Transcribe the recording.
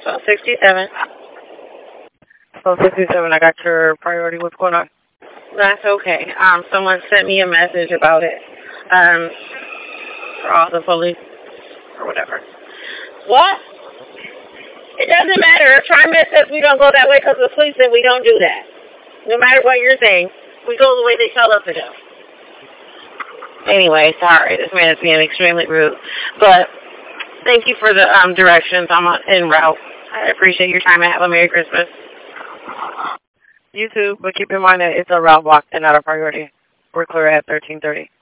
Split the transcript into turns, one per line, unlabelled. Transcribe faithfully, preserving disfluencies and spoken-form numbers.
So sixty-seven.
So sixty-seven, I got your priority. What's going on?
That's okay. Um, someone sent me a message about it. Um, for all the police or whatever. What? It doesn't matter. TriMet says we don't go that way because the police said we don't do that. No matter what you're saying, we go the way they tell us to go. Anyway, sorry. This man is being extremely rude. But thank you for the um, directions. I'm en route. I appreciate your time and have a Merry Christmas.
You too, but keep in mind that it's a route block and not a priority. We're clear at thirteen thirty.